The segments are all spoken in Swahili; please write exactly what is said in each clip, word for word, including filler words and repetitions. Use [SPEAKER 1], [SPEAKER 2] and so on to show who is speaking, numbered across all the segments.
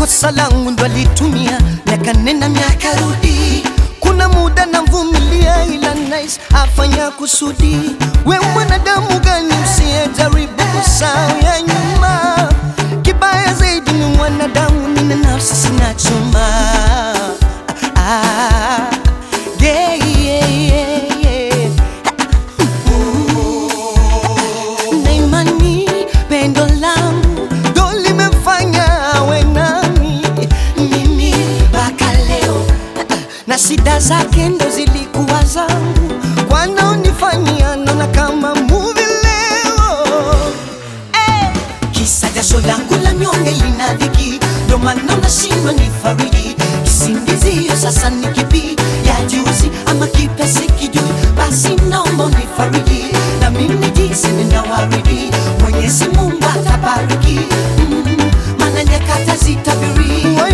[SPEAKER 1] kosa langu ndo alitumia, miaka nenda miaka rudi. Kuna muda na mvumilia, ila nice afanya kusudi. We mwanadamu gani usiyejaribu kusahau ya nyuma? Kibaya zaidi ni mwanadamu, nina nafsi sina chuma. ah, ah, yeah, yeah, yeah, yeah. Na imani pendo langu ndo limefanya awe nami mimi mpaka leo, na shida zake ndo zilikuwa zangu. Wanaonifanyia naona kama movie leo. hey! Kisa jasho langu la mnyonge lina dhiki, ndo maana nashindwa nifariji. Kisingizio sasa ni kipi? Ya juzi ama kipya sikijui? Basi naomba unifariji, na mimi jinsi ninawaridi. Mwenyezi Mungu atabariki, mm, maana nyakati zitabiri.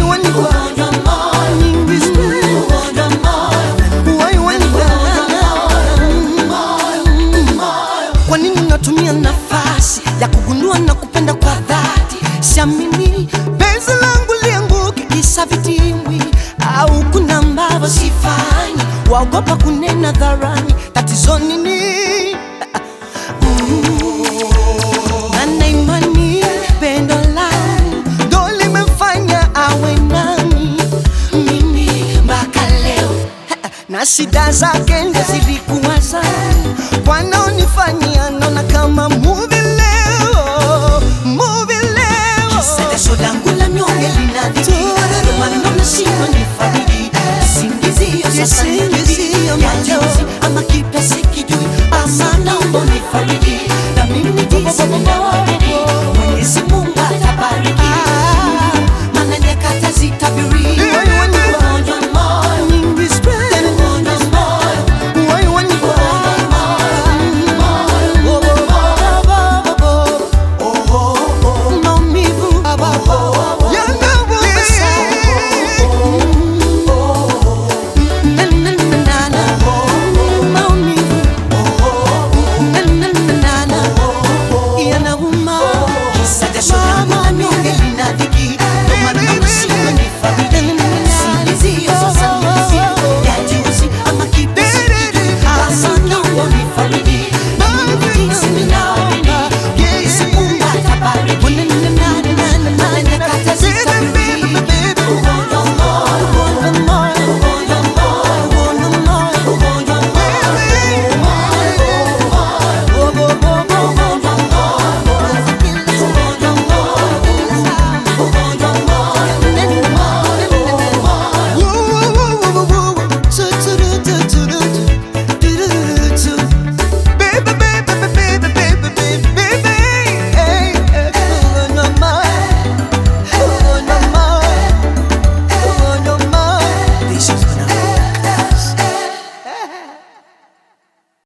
[SPEAKER 1] Kwa nini natumia nafasi ya kugundua na kupenda kwa dhati? Siamini penzi langu lianguke kisa vitimbwi, au kuna ambavyo sifanyi, waogopa kunena dharani. Tatizo nini? Maana imani pendo langu ndo limefanya awe nami mimi mpaka leo, na shida zake ndo zilikuwa zangu. Wanaonifanyia naona kama movie leo, movie leo. Kisa jasho langu la mnyonge lina dhiki, ndo maana nashindwa nifariji. Kisingizio sasa